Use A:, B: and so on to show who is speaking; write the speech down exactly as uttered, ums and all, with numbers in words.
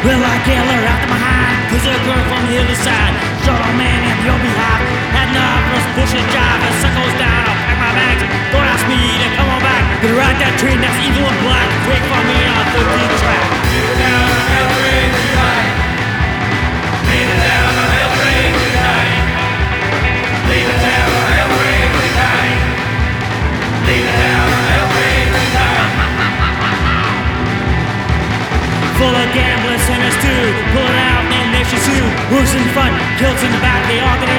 A: Well, I get her out of my hand, cause a girl from the other side. Shot a man in your behalf. Had enough of this bullshit job. The sun goes down, I'll pack my bags. Don't ask me to come on back. Gonna ride that train that's evil and black. Wait for me on a thirteen track.
B: Lead it down the rail train tonight. Lead it down the rail train tonight. Lead it down the rail train tonight. Lead it down the rail train tonight.
A: Full of gamblers, sinners too. Pull it out and there she sue. Wolves in front, kills in the back. They all get